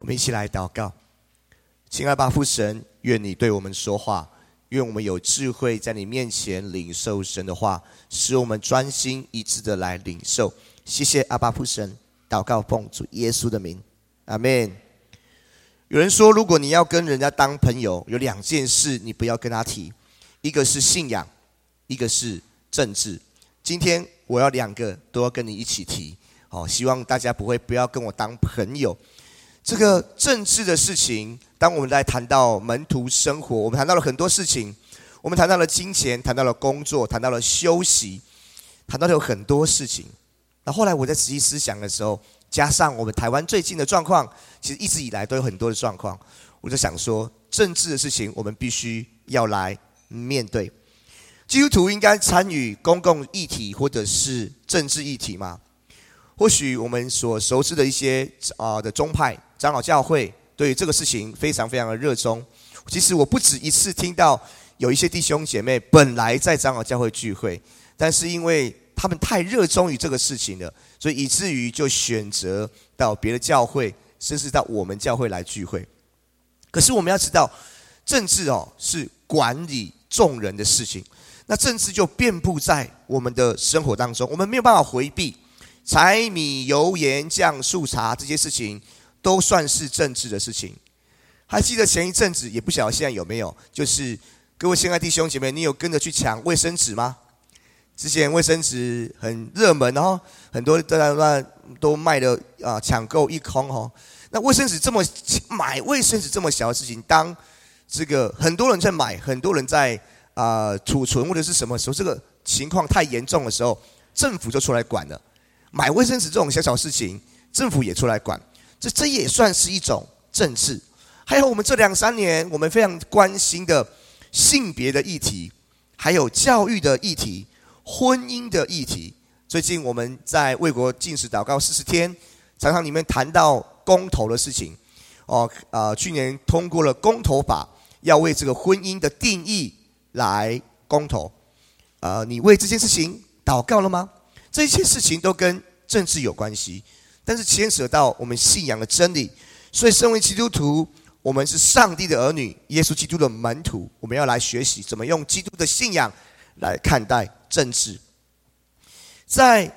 们一起来祷告。亲爱的父神，愿你对我们说话，愿我们有智慧在你面前领受神的话，使我们专心一致的来领受。谢谢阿爸父神，祷告奉主耶稣的名，阿们。有人说，如果你要跟人家当朋友，有两件事你不要跟他提，一个是信仰，一个是政治。今天我要两个都要跟你一起提，希望大家不要跟我当朋友。这个政治的事情，当我们来谈到门徒生活，我们谈到了很多事情，我们谈到了金钱，谈到了工作，谈到了休息，谈到了有很多事情。那后来我在仔细思想的时候，加上我们台湾最近的状况，其实一直以来都有很多的状况，我就想说，政治的事情我们必须要来面对。基督徒应该参与公共议题或者是政治议题吗？或许我们所熟知的一些的宗派长老教会对于这个事情非常非常的热衷。其实我不止一次听到有一些弟兄姐妹本来在长老教会聚会，但是因为他们太热衷于这个事情了，所以以至于就选择到别的教会，甚至到我们教会来聚会。可是我们要知道，政治是管理众人的事情，那政治就遍布在我们的生活当中，我们没有办法回避。柴米油盐酱醋茶这些事情都算是政治的事情。还记得前一阵子，也不晓得现在有没有，就是各位亲爱的弟兄姐妹，你有跟着去抢卫生纸吗？之前卫生纸很热门，很多都卖的抢购一空。那卫生纸买卫生纸这么小的事情，当这个很多人在买，很多人在储存或者是什么时候，这个情况太严重的时候，政府就出来管了。买卫生纸这种小小事情，政府也出来管，这也算是一种政治。还有我们这2-3年，我们非常关心的性别的议题，还有教育的议题，婚姻的议题。最近我们在为国禁食祷告40天，常常里面谈到公投的事情。去年通过了公投法，要为这个婚姻的定义来公投。你为这件事情祷告了吗？这些事情都跟政治有关系，但是牵扯到我们信仰的真理。所以身为基督徒，我们是上帝的儿女，耶稣基督的门徒，我们要来学习怎么用基督的信仰来看待政治。在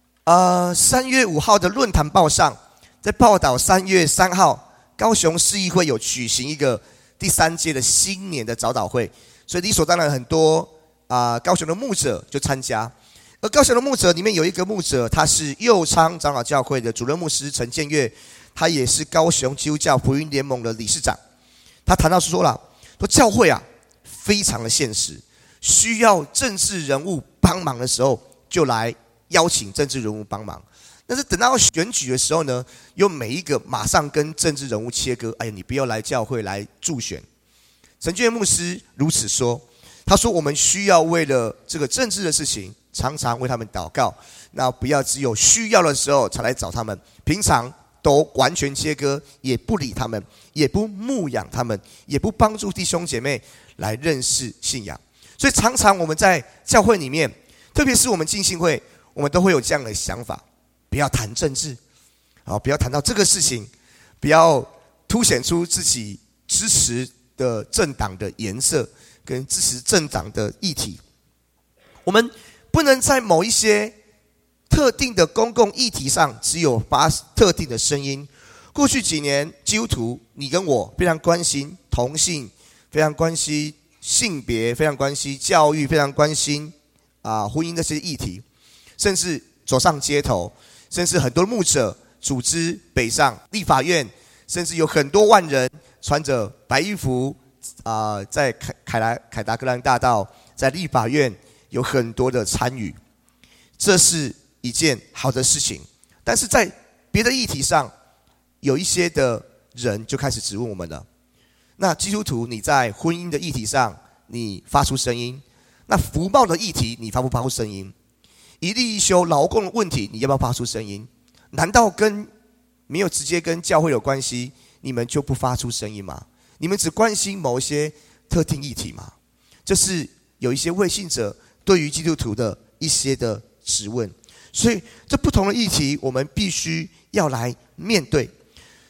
3月5号的论坛报上，在报道3月3号高雄市议会有举行一个第3届的新年的早祷会，所以理所当然很多高雄的牧者就参加。而高雄的牧者里面有一个牧者，他是右昌长老教会的主任牧师陈建岳，他也是高雄基督教福音联盟的理事长。他谈到说教会非常的现实，需要政治人物帮忙的时候，就来邀请政治人物帮忙。但是等到选举的时候呢，有每一个马上跟政治人物切割，你不要来教会来助选。陈建岳牧师如此说，他说我们需要为了这个政治的事情，常常为他们祷告，那不要只有需要的时候才来找他们，平常都完全切割，也不理他们，也不牧养他们，也不帮助弟兄姐妹来认识信仰。所以常常我们在教会里面，特别是我们浸信会，我们都会有这样的想法，不要谈政治，不要谈到这个事情，不要凸显出自己支持的政党的颜色跟支持政党的议题。我们不能在某一些特定的公共议题上只有发特定的声音。过去几年，基督徒你跟我非常关心同性，非常关心性别，非常关心教育，非常关心婚姻这些议题，甚至走上街头，甚至很多牧者组织北上立法院，甚至有很多万人穿着白衣服在凯达格兰大道，在立法院有很多的参与，这是一件好的事情。但是在别的议题上，有一些的人就开始质问我们了。那基督徒你在婚姻的议题上，你发出声音；那福报的议题，你发不发出声音？一例一休劳工的问题，你要不要发出声音？难道没有直接跟教会有关系，你们就不发出声音吗？你们只关心某一些特定议题吗？这是有一些未信者对于基督徒的一些的质问。所以这不同的议题，我们必须要来面对。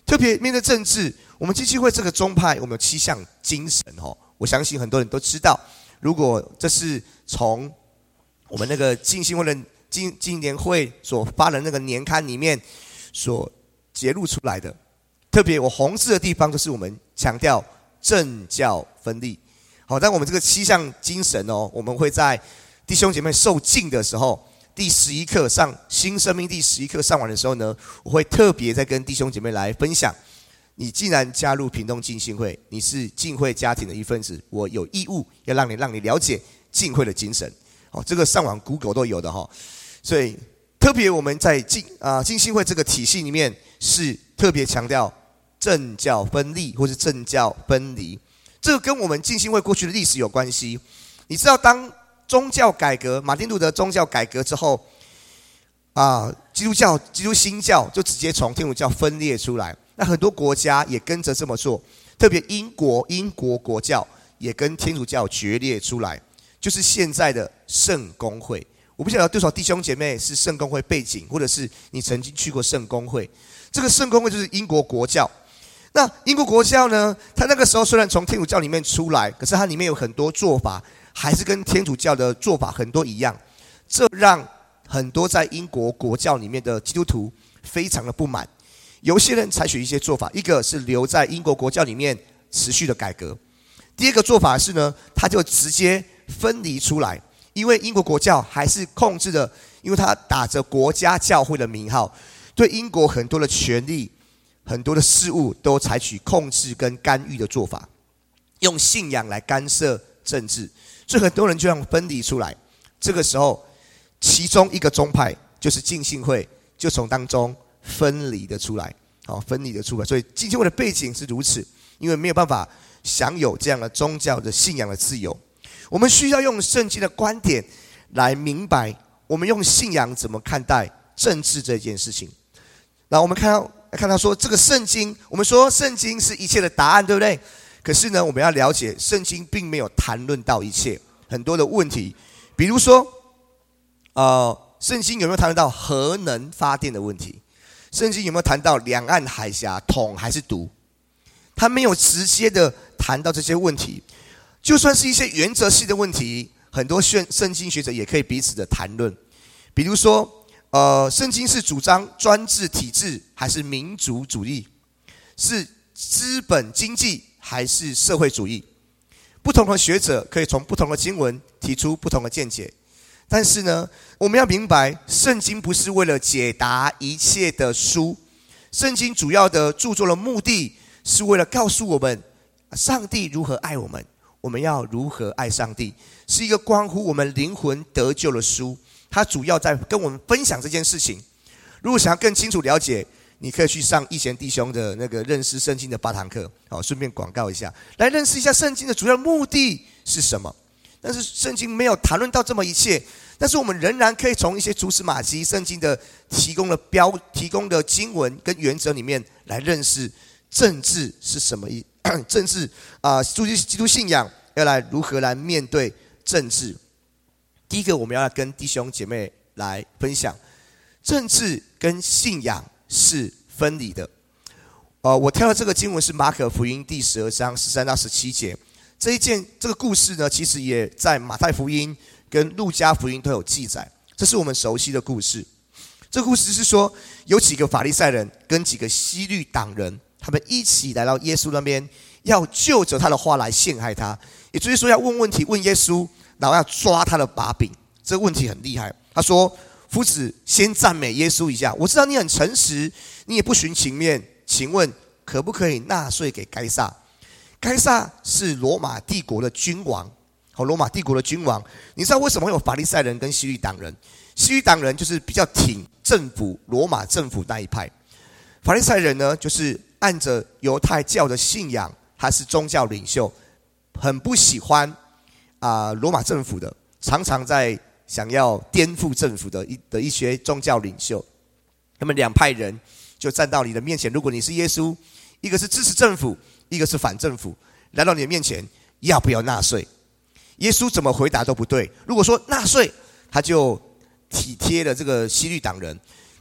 特别面对政治，我们基金会这个宗派，我们有7项精神我相信很多人都知道。如果这是从我们那个浸信会的今年会所发的那个年刊里面所揭露出来的，特别我红字的地方就是我们强调政教分立。好，但我们这个7项精神我们会在弟兄姐妹受浸的时候，第11课上新生命第11课上完的时候呢，我会特别再跟弟兄姐妹来分享。你既然加入屏东浸信会，你是浸会家庭的一份子，我有义务要让你了解浸会的精神。这个上网 Google 都有的所以特别我们在浸信会这个体系里面是特别强调政教分立或是政教分离。这个跟我们浸信会过去的历史有关系。你知道当宗教改革，马丁路德宗教改革之后基督新教就直接从天主教分裂出来，那很多国家也跟着这么做，特别英国国教也跟天主教决裂出来，就是现在的圣公会。我不晓得有多少弟兄姐妹是圣公会背景，或者是你曾经去过圣公会。这个圣公会就是英国国教。那英国国教呢，它那个时候虽然从天主教里面出来，可是它里面有很多做法还是跟天主教的做法很多一样，这让很多在英国国教里面的基督徒非常的不满。有些人采取一些做法，一个是留在英国国教里面持续的改革，第二个做法是呢，他就直接分离出来，因为英国国教还是控制的，因为他打着国家教会的名号，对英国很多的权利很多的事物都采取控制跟干预的做法，用信仰来干涉政治，所以很多人就这样分离出来。这个时候其中一个宗派就是浸信会，就从当中分离的出来。所以浸信会的背景是如此，因为没有办法享有这样的宗教的信仰的自由。我们需要用圣经的观点来明白我们用信仰怎么看待政治这件事情。然后我们看到说这个圣经，我们说圣经是一切的答案，对不对？可是呢，我们要了解圣经并没有谈论到一切，很多的问题。比如说圣经有没有谈论到核能发电的问题？圣经有没有谈到两岸海峡统还是独？他没有直接的谈到这些问题。就算是一些原则性的问题，很多圣经学者也可以彼此的谈论。比如说圣经是主张专制体制还是民族主义？是资本经济还是社会主义？不同的学者可以从不同的经文提出不同的见解。但是呢，我们要明白，圣经不是为了解答一切的书，圣经主要的著作的目的是为了告诉我们上帝如何爱我们，我们要如何爱上帝，是一个关乎我们灵魂得救的书。它主要在跟我们分享这件事情。如果想要更清楚了解，你可以去上义贤弟兄的那个认识圣经的8堂课，顺便广告一下，来认识一下圣经的主要目的是什么。但是圣经没有谈论到这么一切，但是我们仍然可以从一些蛛丝马迹圣经的提供的经文跟原则里面来认识政治是什么政治基督信仰要来如何来面对政治。第一个，我们要来跟弟兄姐妹来分享，政治跟信仰是分离的。我挑的这个经文是马可福音第12章13到17节。这个故事呢，其实也在马太福音跟路加福音都有记载，这是我们熟悉的故事。这个故事是说，有几个法利赛人跟几个希律党人，他们一起来到耶稣那边，要就着他的话来陷害他，也就是说要问问题问耶稣，然后要抓他的把柄。这个问题很厉害。他说：夫子先赞美耶稣一下，我知道你很诚实，你也不徇情面，请问可不可以纳税给该撒？该撒是罗马帝国的君王。罗马帝国的君王，你知道为什么会有法利赛人跟希律党人？希律党人就是比较挺政府罗马政府那一派，法利赛人呢就是按着犹太教的信仰，他是宗教领袖，很不喜欢罗马政府的，常常在想要颠覆政府的一些宗教领袖。那么两派人就站到你的面前，如果你是耶稣，一个是支持政府，一个是反政府，来到你的面前，要不要纳税？耶稣怎么回答都不对。如果说纳税，他就体贴了这个希律党人；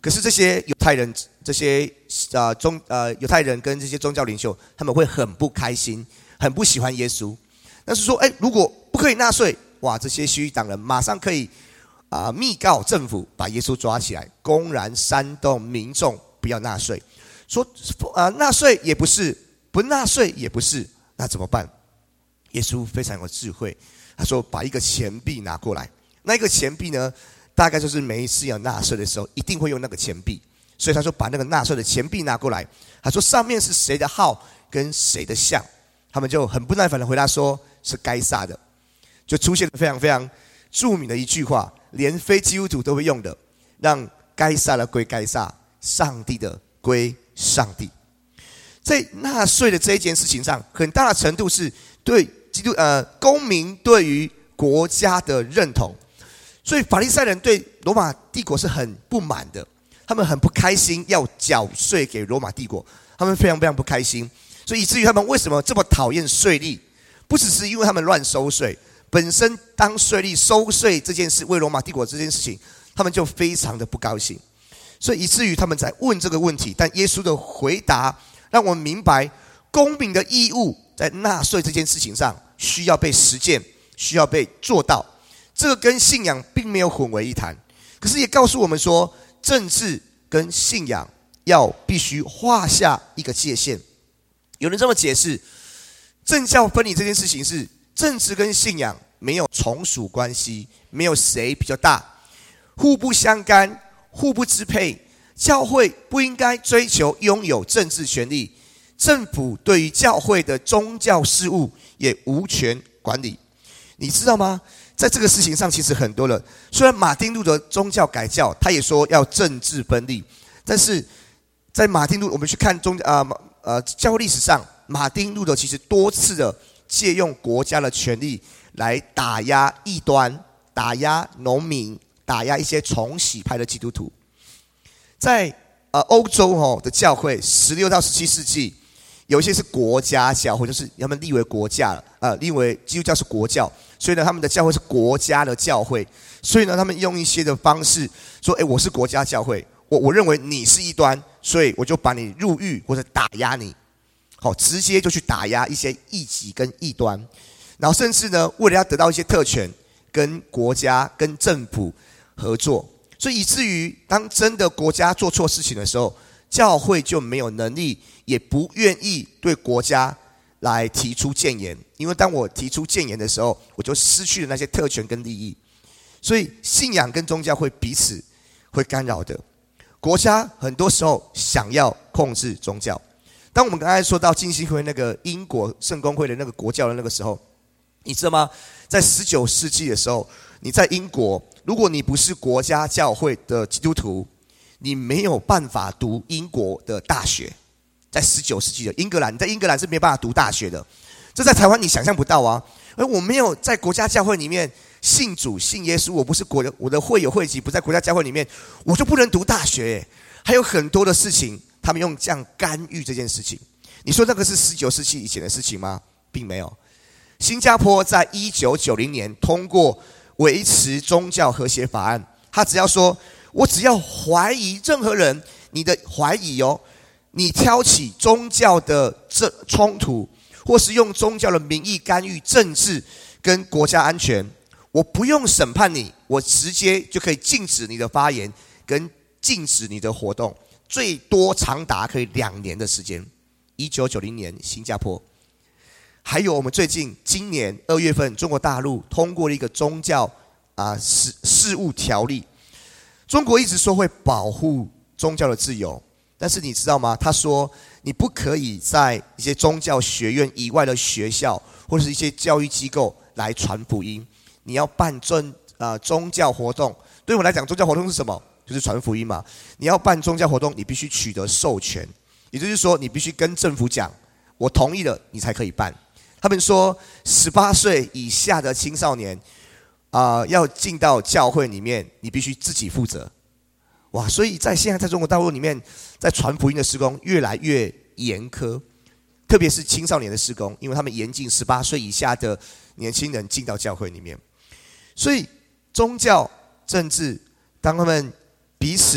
可是这些犹太人，这些犹太人跟这些宗教领袖，他们会很不开心，很不喜欢耶稣。但是说，如果不可以纳税，哇，这些西域党人马上可以密告政府，把耶稣抓起来，公然煽动民众不要纳税。说纳税也不是，不纳税也不是，那怎么办？耶稣非常有智慧，他说把一个钱币拿过来，那一个钱币呢，大概就是每一次要纳税的时候一定会用那个钱币，所以他说把那个纳税的钱币拿过来，他说上面是谁的号跟谁的像，他们就很不耐烦的回答说是该撒的，就出现了非常非常著名的一句话，连非基督徒都会用的，让该撒的归该撒，上帝的归上帝。在纳税的这一件事情上，很大的程度是对公民对于国家的认同，所以法利赛人对罗马帝国是很不满的，他们很不开心要缴税给罗马帝国，他们非常非常不开心，所以以至于他们为什么这么讨厌税吏，不只是因为他们乱收税，本身当税吏收税这件事，为罗马帝国这件事情，他们就非常的不高兴，所以以至于他们在问这个问题，但耶稣的回答让我们明白，公民的义务在纳税这件事情上需要被实践，需要被做到。这个跟信仰并没有混为一谈，可是也告诉我们说，政治跟信仰要必须划下一个界限。有人这么解释，政教分离这件事情是政治跟信仰没有从属关系，没有谁比较大，互不相干，互不支配。教会不应该追求拥有政治权利，政府对于教会的宗教事务也无权管理。你知道吗？在这个事情上，其实很多人，虽然马丁路德宗教改教，他也说要政治分立，但是在马丁路，我们去看教会历史上，马丁路德其实多次的借用国家的权力来打压异端，打压农民，打压一些重洗派的基督徒。在欧洲的教会，16到17世纪，有一些是国家教会，就是他们立为国家了，立为基督教是国教，所以呢，他们的教会是国家的教会，所以呢，他们用一些的方式说，我是国家教会，我认为你是异端，所以我就把你入狱或者打压你，直接就去打压一些异己跟异端，然后甚至呢，为了要得到一些特权，跟国家跟政府合作。所以以至于当真的国家做错事情的时候，教会就没有能力，也不愿意对国家来提出谏言，因为当我提出谏言的时候，我就失去了那些特权跟利益。所以信仰跟宗教会彼此会干扰的。国家很多时候想要控制宗教。当我们刚才说到浸信会那个英国圣公会的那个国教的那个时候，你知道吗？在19世纪的时候，你在英国，如果你不是国家教会的基督徒，你没有办法读英国的大学。在19世纪的英格兰，你在英格兰是没办法读大学的，这在台湾你想象不到啊。而我没有在国家教会里面信主信耶稣，我不是我的会友会籍不在国家教会里面，我就不能读大学。还有很多的事情，他们用这样干预这件事情。你说那个是19世纪以前的事情吗？并没有。新加坡在1990年通过维持宗教和谐法案，他只要说，我只要怀疑任何人，你的怀疑你挑起宗教的冲突，或是用宗教的名义干预政治跟国家安全，我不用审判你，我直接就可以禁止你的发言跟禁止你的活动，最多长达可以2年的时间。1990年新加坡。还有我们今年2月份，中国大陆通过了一个宗教事务条例。中国一直说会保护宗教的自由，但是你知道吗？他说你不可以在一些宗教学院以外的学校或者是一些教育机构来传福音。你要办宗教活动，对我来讲，宗教活动是什么？就是传福音嘛。你要办宗教活动，你必须取得授权，也就是说，你必须跟政府讲，我同意了，你才可以办。他们说，18岁以下的青少年要进到教会里面，你必须自己负责。哇！所以现在在中国大陆里面，在传福音的事工越来越严苛，特别是青少年的事工，因为他们严禁18岁以下的年轻人进到教会里面。所以宗教政治，当他们彼此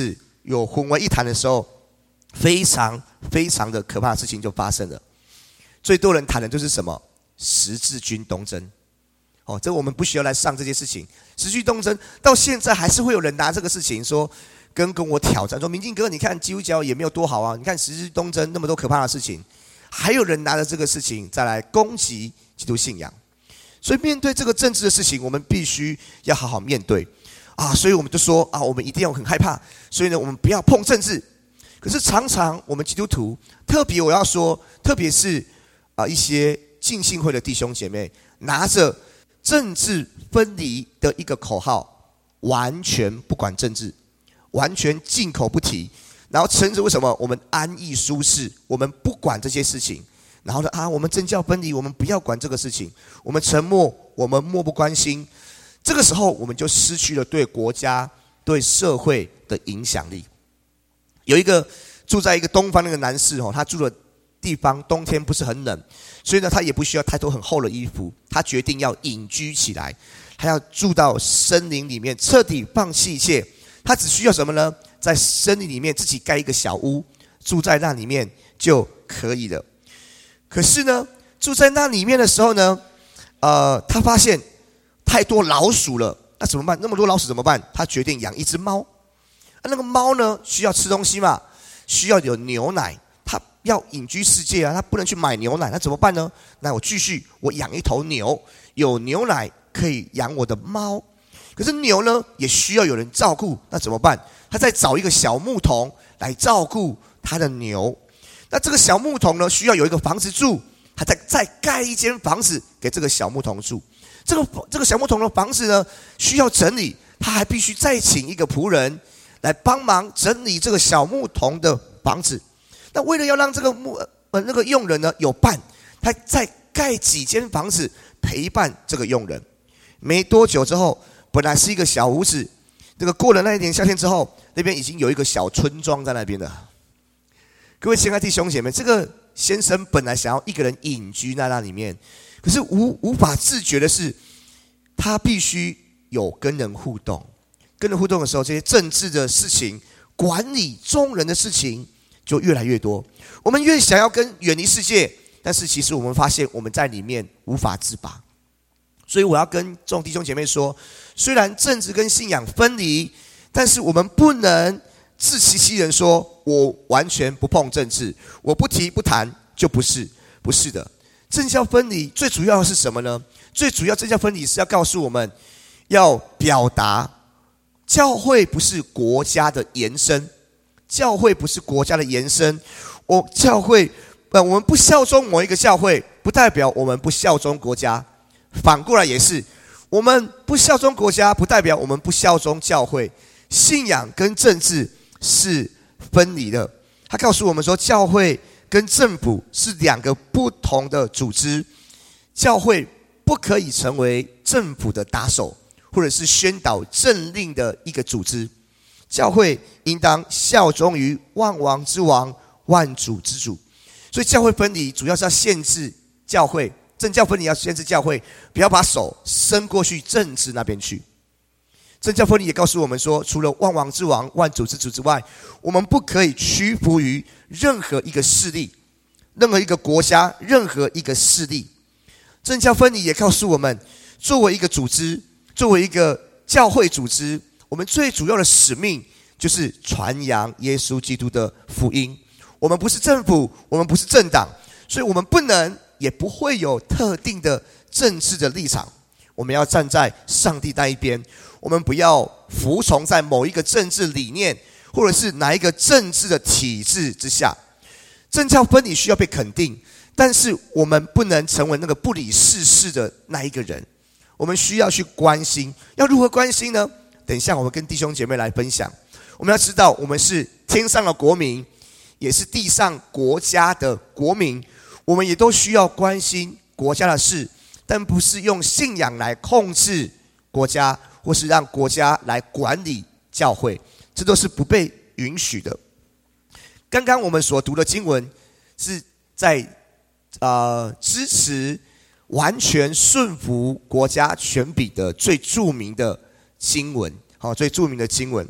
有混为一谈的时候，非常非常的可怕的事情就发生了。最多人谈的就是什么？十字军东征。这我们不需要来上这些事情。十字军东征到现在还是会有人拿这个事情说跟我挑战，说明进哥，你看基督教也没有多好啊，你看十字军东征那么多可怕的事情，还有人拿着这个事情再来攻击基督信仰。所以面对这个政治的事情，我们必须要好好面对啊。所以我们就说啊，我们一定要很害怕，所以呢，我们不要碰政治。可是常常我们基督徒，特别我要说，特别是一些浸信会的弟兄姐妹，拿着政治分离的一个口号，完全不管政治，完全进口不提，然后称之为什么？我们安逸舒适，我们不管这些事情。然后呢我们政教分离，我们不要管这个事情，我们沉默，我们漠不关心。这个时候，我们就失去了对国家、对社会的影响力。有一个住在一个东方那个男士他住的地方冬天不是很冷，所以呢，他也不需要太多很厚的衣服，他决定要隐居起来，他要住到森林里面，彻底放弃一切。他只需要什么呢？在森林里面自己盖一个小屋，住在那里面就可以了。可是呢，住在那里面的时候呢，他发现太多老鼠了，那怎么办？那么多老鼠怎么办？他决定养一只猫。那个猫呢，需要吃东西嘛，需要有牛奶，他要隐居世界啊，他不能去买牛奶，那怎么办呢？那我养一头牛，有牛奶可以养我的猫。可是牛呢，也需要有人照顾，那怎么办？他再找一个小牧童来照顾他的牛。那这个小牧童呢，需要有一个房子住，他再盖一间房子给这个小牧童住。这个小牧童的房子呢，需要整理，他还必须再请一个仆人来帮忙整理这个小牧童的房子。那为了要让这个那个佣人呢有伴，他再盖几间房子陪伴这个佣人。没多久之后，本来是一个小屋子，这个过了那一年夏天之后，那边已经有一个小村庄在那边了。各位亲爱的弟兄姐妹，这个先生本来想要一个人隐居在那里面，可是无法自觉的是，他必须有跟人互动。跟人互动的时候，这些政治的事情、管理众人的事情就越来越多。我们越想要远离世界，但是其实我们发现我们在里面无法自拔。所以我要跟众弟兄姐妹说，虽然政治跟信仰分离，但是我们不能自欺欺人说我完全不碰政治，我不提不谈，就不是的。政教分离最主要的是什么呢？最主要政教分离是要告诉我们，要表达教会不是国家的延伸，教会不是国家的延伸。我们不效忠某一个教会，不代表我们不效忠国家。反过来也是，我们不效忠国家，不代表我们不效忠教会。信仰跟政治是分离的。他告诉我们说，教会跟政府是两个不同的组织。教会不可以成为政府的打手，或者是宣导政令的一个组织。教会应当效忠于万王之王、万主之主。所以教会分离主要是要限制教会，政教分离要限制教会，不要把手伸过去政治那边去。政教分离也告诉我们说，除了万王之王、万主之主之外，我们不可以屈服于任何一个势力、任何一个国家、任何一个势力。政教分离也告诉我们，作为一个组织，作为一个教会组织，我们最主要的使命就是传扬耶稣基督的福音。我们不是政府，我们不是政党，所以我们不能也不会有特定的政治的立场。我们要站在上帝那一边，我们不要服从在某一个政治理念，或者是哪一个政治的体制之下。政教分离需要被肯定，但是我们不能成为那个不理世事的那一个人。我们需要去关心，要如何关心呢？等一下我们跟弟兄姐妹来分享。我们要知道，我们是天上的国民，也是地上国家的国民，我们也都需要关心国家的事，但不是用信仰来控制国家，或是让国家来管理教会，这都是不被允许的。刚刚我们所读的经文是在支持完全顺服国家权柄的最著名的经文，最著名的经文。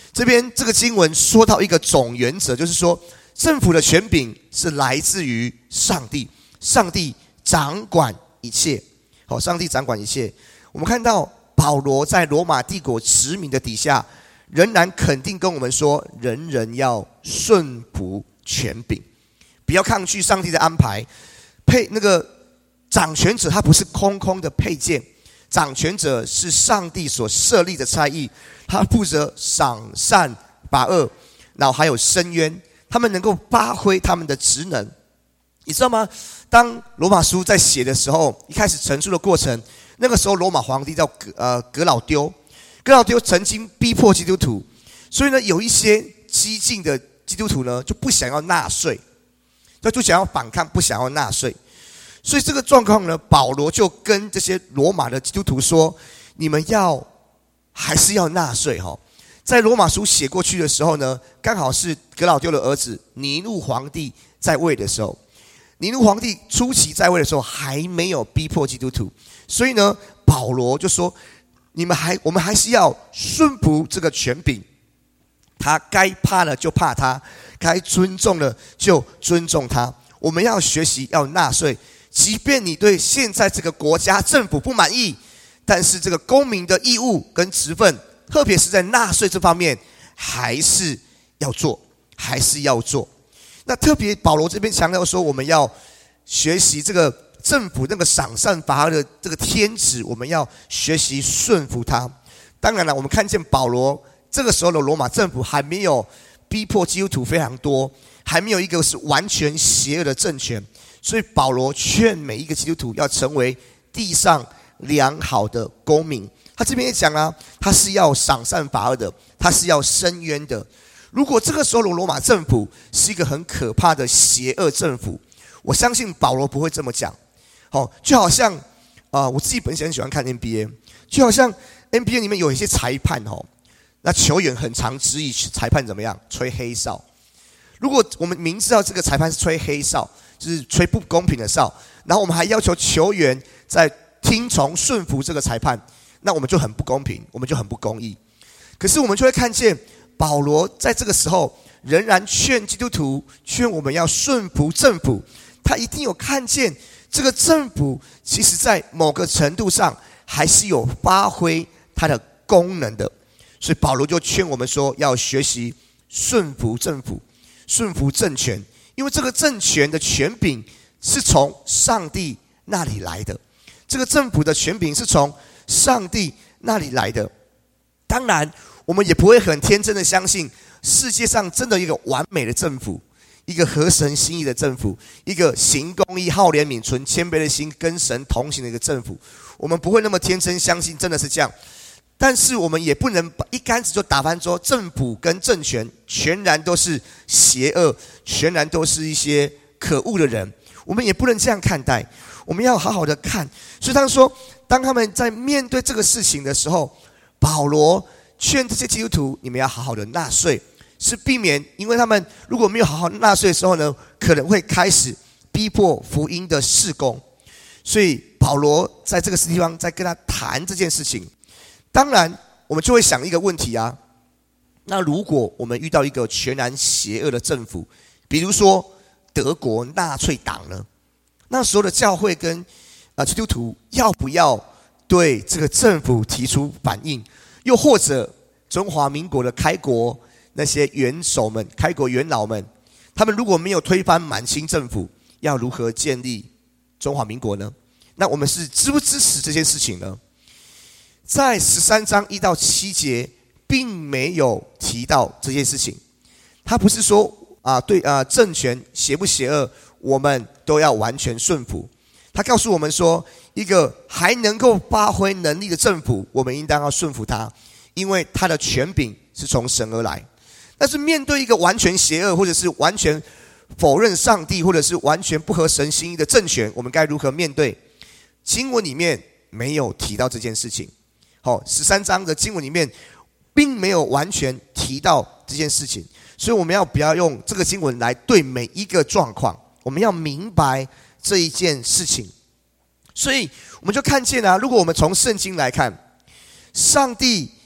这边这个经文说到一个总原则，就是说政府的权柄是来自于上帝，上帝掌管一切。好，上帝掌管一切。我们看到保罗在罗马帝国殖民的底下，仍然肯定跟我们说，人人要顺服权柄，不要抗拒上帝的安排。那个掌权者他不是空空的配件，掌权者是上帝所设立的差役，他负责赏善罚恶，然后还有伸冤，他们能够发挥他们的职能。你知道吗？当罗马书在写的时候，一开始陈述的过程，那个时候罗马皇帝叫格老丢曾经逼迫基督徒，所以呢，有一些激进的基督徒呢就不想要纳税，就想要反抗，不想要纳税。所以这个状况呢，保罗就跟这些罗马的基督徒说：你们还是要纳税哈。在罗马书写过去的时候呢，刚好是格老丢的儿子尼禄皇帝在位的时候。尼禄皇帝初期在位的时候还没有逼迫基督徒，所以呢，保罗就说：我们还是要顺服这个权柄，他该怕的就怕他，该尊重的就尊重他。我们要学习要纳税，即便你对现在这个国家政府不满意，但是这个公民的义务跟职分，特别是在纳税这方面，还是要做。那特别保罗这边强调说，我们要学习这个政府那个赏善罚恶的这个天职，我们要学习顺服他。当然了，我们看见保罗这个时候的罗马政府还没有逼迫基督徒非常多，还没有一个是完全邪恶的政权，所以保罗劝每一个基督徒要成为地上良好的公民。他这边也讲啊，他是要赏善罚恶的，他是要伸冤的。如果这个时候的罗马政府是一个很可怕的邪恶政府，我相信保罗不会这么讲。就好像我自己本身很喜欢看 NBA， 就好像 NBA 里面有一些裁判那球员很常质疑裁判怎么样吹黑哨。如果我们明知道这个裁判是吹黑哨，就是吹不公平的哨，然后我们还要求球员在听从顺服这个裁判，那我们就很不公平，我们就很不公义。可是我们就会看见保罗在这个时候仍然劝基督徒，劝我们要顺服政府。他一定有看见这个政府其实在某个程度上还是有发挥它的功能的，所以保罗就劝我们说，要学习顺服政府，顺服政权，因为这个政权的权柄是从上帝那里来的，这个政府的权柄是从上帝那里来的。当然我们也不会很天真的相信世界上真的有一个完美的政府，一个合神心意的政府，一个行公义、好怜悯、存谦卑的心，跟神同行的一个政府。我们不会那么天真相信真的是这样，但是我们也不能一竿子就打翻说政府跟政权全然都是邪恶，全然都是一些可恶的人。我们也不能这样看待，我们要好好的看。所以他说，当他们在面对这个事情的时候，保罗劝这些基督徒，你们要好好的纳税，是避免因为他们如果没有好好纳税的时候呢，可能会开始逼迫福音的事工。所以保罗在这个地方在跟他谈这件事情。当然我们就会想一个问题啊，那如果我们遇到一个全然邪恶的政府，比如说德国纳粹党呢，那时候的教会跟基督徒要不要对这个政府提出反应？又或者中华民国的开国那些元首们、开国元老们，他们如果没有推翻满清政府，要如何建立中华民国呢？那我们是支不支持这件事情呢？在13章1到7节并没有提到这件事情。他不是说政权邪不邪恶我们都要完全顺服。他告诉我们说，一个还能够发挥能力的政府，我们应当要顺服他，因为他的权柄是从神而来。但是面对一个完全邪恶，或者是完全否认上帝，或者是完全不合神心意的政权，我们该如何面对？经文里面没有提到这件事情。13章的经文里面并没有完全提到这件事情，所以我们不要用这个经文来对每一个状况，我们要明白这一件事情。所以我们就看见如果我们从圣经来看，上帝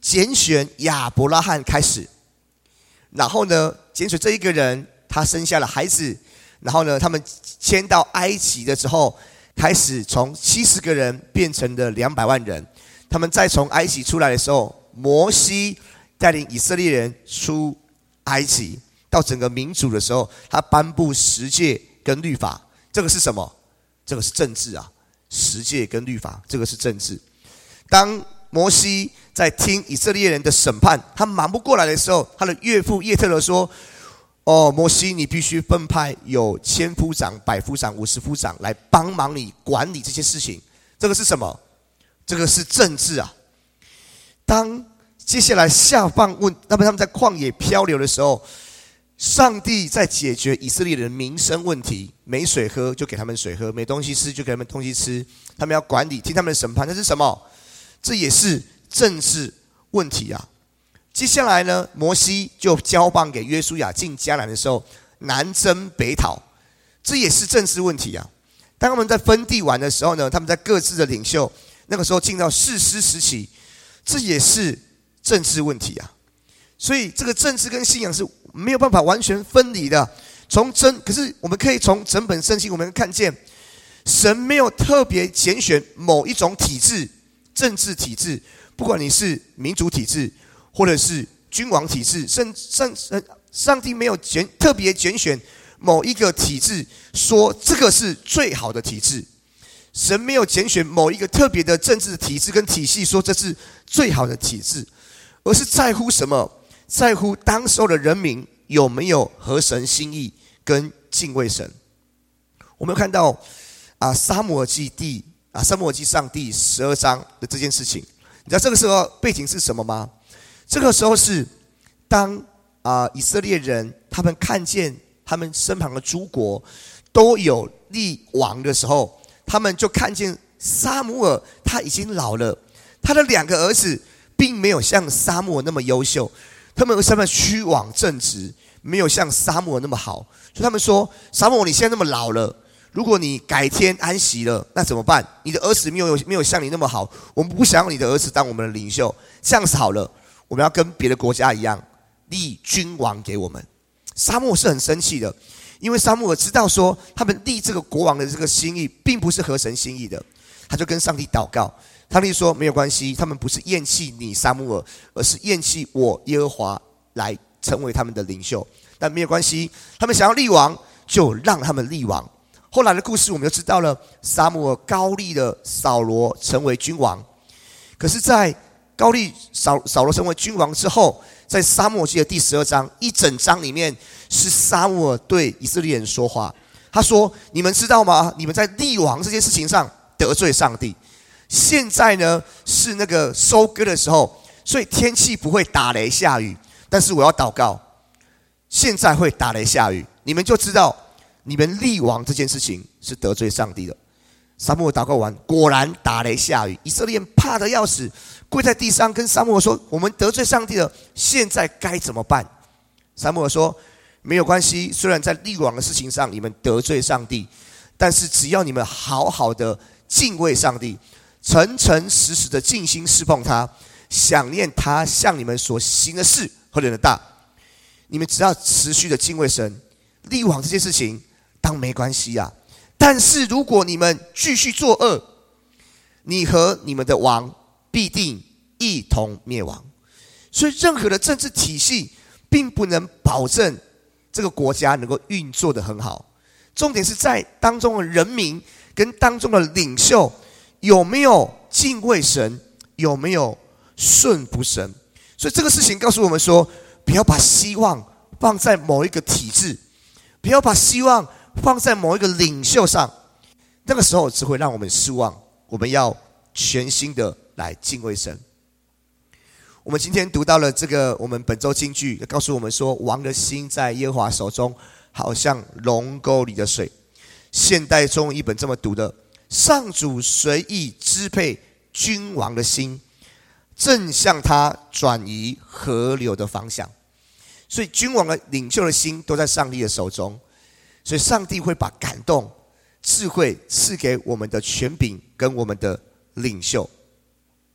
拣选亚伯拉罕开始，然后呢，拣选这一个人，他生下了孩子，然后呢，他们迁到埃及的时候，开始从70个人变成了200万人。他们再从埃及出来的时候，摩西带领以色列人出埃及，到整个民主的时候，他颁布十诫跟律法。这个是什么？这个是政治啊！十诫跟律法，这个是政治。当摩西在听以色列人的审判，他忙不过来的时候，他的岳父叶特罗说：“哦，摩西，你必须分派有1000夫长、100夫长、50夫长来帮忙你管理这些事情。”这个是什么？这个是政治啊！当接下来下放问，他们在旷野漂流的时候，上帝在解决以色列人民生问题，没水喝就给他们水喝，没东西吃就给他们东西吃。他们要管理，听他们的审判，这是什么？这也是政治问题啊！接下来呢，摩西就交棒给约书亚进迦南的时候，南征北讨，这也是政治问题啊！当他们在分地完的时候呢，他们在各自的领袖，那个时候进到士师时期，这也是政治问题啊！所以这个政治跟信仰是没有办法完全分离的。可是我们可以从整本圣经，我们看见神没有特别拣选某一种体制，政治体制，不管你是民主体制，或者是君王体制，上帝没有特别拣选某一个体制，说这个是最好的体制。神没有拣选某一个特别的政治体制跟体系，说这是最好的体制，而是在乎什么？在乎当时候的人民有没有合神心意跟敬畏神。我们有看到撒母耳记上第12章的这件事情。你知道这个时候背景是什么吗？这个时候是当以色列人他们看见他们身旁的诸国都有立王的时候，他们就看见撒母耳他已经老了，他的2个儿子并没有像撒母耳那么优秀，他们趋往正直，没有像撒母耳那么好，所以他们说：撒母耳，你现在那么老了，如果你改天安息了，那怎么办？你的儿子没有像你那么好，我们不想要你的儿子当我们的领袖，这样子好了，我们要跟别的国家一样，立君王给我们。撒母耳是很生气的，因为撒母耳知道说，他们立这个国王的这个心意，并不是合神心意的，他就跟上帝祷告。上帝说：没有关系，他们不是厌弃你撒母耳，而是厌弃我耶和华来成为他们的领袖。但没有关系，他们想要立王，就让他们立王。后来的故事我们就知道了，撒母耳膏立了扫罗成为君王。可是在膏立扫罗成为君王之后，在撒母耳记的第12章一整章里面，是撒母耳对以色列人说话。他说：你们知道吗？你们在立王这件事情上得罪上帝。现在呢是那个收割的时候，所以天气不会打雷下雨，但是我要祷告，现在会打雷下雨，你们就知道你们立王这件事情是得罪上帝的。撒母耳祷告完，果然打雷下雨，以色列人怕得要死，跪在地上跟撒母耳说：我们得罪上帝了，现在该怎么办？撒母耳说：没有关系，虽然在立王的事情上你们得罪上帝，但是只要你们好好的敬畏上帝，诚诚实实的尽心侍奉他，想念他向你们所行的事何等的大，你们只要持续的敬畏神，立王这件事情当没关系啊。但是如果你们继续作恶，你和你们的王必定一同灭亡。所以任何的政治体系并不能保证这个国家能够运作得很好，重点是在当中的人民跟当中的领袖有没有敬畏神，有没有顺服神。所以这个事情告诉我们说，不要把希望放在某一个体制，不要把希望放在某一个领袖上，那个时候只会让我们失望。我们要全心的来敬畏神。我们今天读到了这个我们本周金句，告诉我们说，王的心在耶和华手中，好像龙沟里的水。现代中文译本这么读的：上主随意支配君王的心，正向他转移河流的方向。所以君王的领袖的心都在上帝的手中，所以上帝会把感动、智慧赐给我们的权柄跟我们的领袖。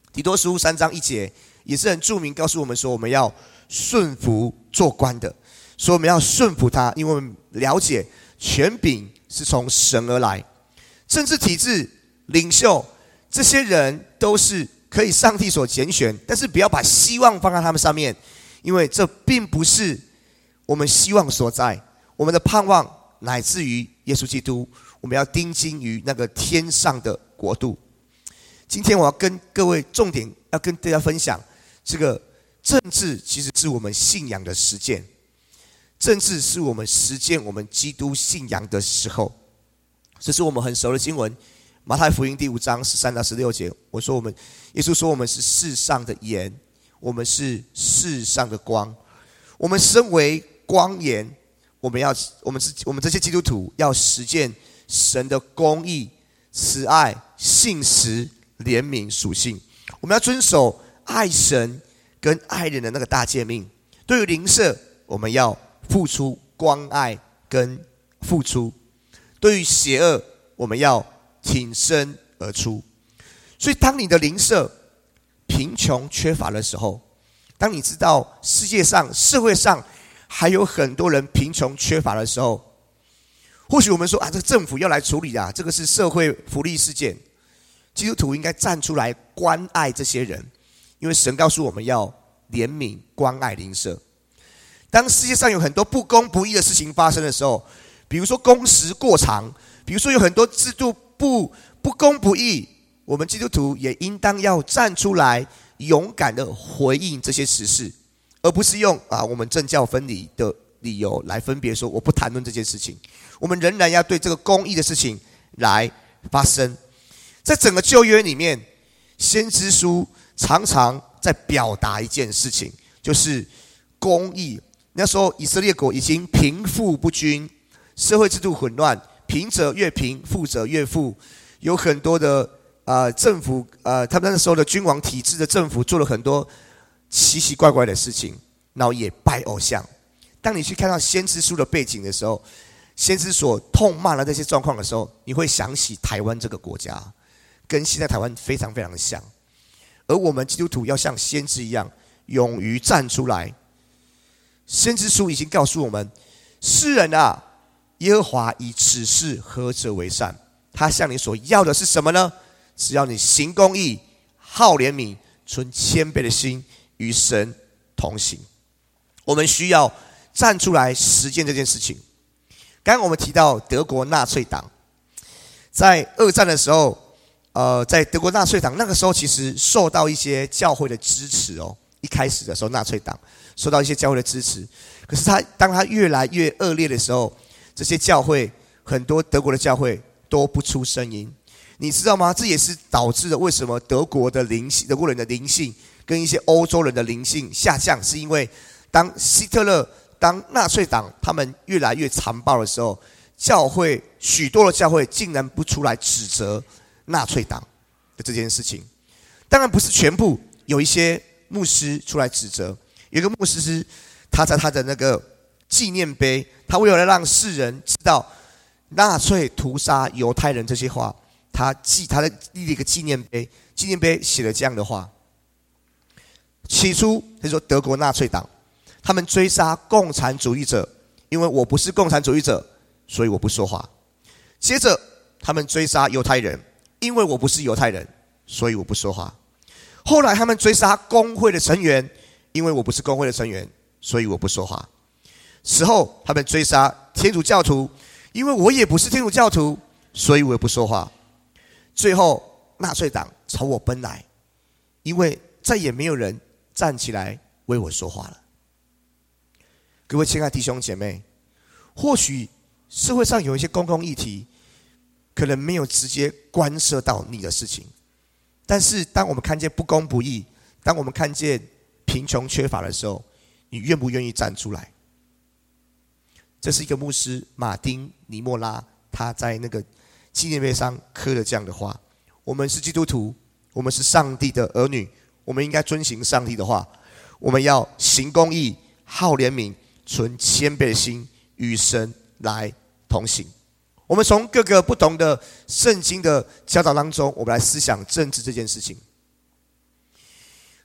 提多书3章1节也是很著名，告诉我们说我们要顺服做官的，说我们要顺服他，因为我们了解权柄是从神而来。政治体制、领袖，这些人都是可以上帝所拣选，但是不要把希望放在他们上面，因为这并不是我们希望所在。我们的盼望乃至于耶稣基督，我们要钉金于那个天上的国度。今天我要跟各位重点要跟大家分享，这个政治其实是我们信仰的实践，政治是我们实践我们基督信仰的时候。这是我们很熟的经文，马太福音第5章13到16节。耶稣说我们是世上的盐，我们是世上的光。我们身为光盐，我们这些基督徒要实践神的公义、慈爱、信实、怜悯属性。我们要遵守爱神跟爱人的那个大诫命。对于邻舍，我们要付出关爱跟付出；对于邪恶，我们要挺身而出。所以当你的邻舍贫穷缺乏的时候，当你知道世界上社会上还有很多人贫穷缺乏的时候，或许我们说这个政府要来处理这个是社会福利事件，基督徒应该站出来关爱这些人，因为神告诉我们要怜悯关爱邻舍。当世界上有很多不公不义的事情发生的时候，比如说工时过长，比如说有很多制度不公不义，我们基督徒也应当要站出来勇敢的回应这些时事，而不是用我们政教分离的理由来分别说我不谈论这件事情。我们仍然要对这个公义的事情来发声。在整个旧约里面，先知书常常在表达一件事情，就是公义。那时候以色列国已经贫富不均，社会制度混乱，贫者越贫，富者越富。有很多的政府他们那时候的君王体制的政府做了很多奇奇怪怪的事情，然后也拜偶像。当你去看到先知书的背景的时候，先知所痛骂的这些状况的时候，你会想起台湾这个国家，跟现在台湾非常非常的像。而我们基督徒要像先知一样，勇于站出来。先知书已经告诉我们，世人耶和华以此事何者为善？他向你所要的是什么呢？只要你行公义，好怜悯，存谦卑的心，与神同行。我们需要站出来实践这件事情。刚刚我们提到德国纳粹党，在二战的时候，在德国纳粹党那个时候其实受到一些教会的支持哦。一开始的时候，纳粹党受到一些教会的支持，可是当他越来越恶劣的时候，这些教会很多德国的教会都不出声音。你知道吗？这也是导致了为什么德国人的灵性跟一些欧洲人的灵性下降，是因为当希特勒、当纳粹党他们越来越残暴的时候，许多的教会竟然不出来指责纳粹党的这件事情。当然不是全部，有一些牧师出来指责。有一个牧师他在他的那个纪念碑，他为了让世人知道纳粹屠杀犹太人这些话，他立了一个纪念碑，纪念碑写了这样的话：起初他说德国纳粹党他们追杀共产主义者，因为我不是共产主义者，所以我不说话。接着他们追杀犹太人，因为我不是犹太人，所以我不说话。后来他们追杀工会的成员，因为我不是工会的成员，所以我不说话。此后他们追杀天主教徒，因为我也不是天主教徒，所以我也不说话。最后纳粹党朝我奔来，因为再也没有人站起来为我说话了。各位亲爱的弟兄姐妹，或许社会上有一些公共议题可能没有直接关涉到你的事情，但是当我们看见不公不义，当我们看见贫穷缺乏的时候，你愿不愿意站出来？这是一个牧师马丁尼莫拉，他在那个纪念碑上刻了这样的话：我们是基督徒，我们是上帝的儿女，我们应该遵行上帝的话，我们要行公义，好怜悯，存谦卑的心，与神来同行。我们从各个不同的圣经的教导当中，我们来思想政治这件事情。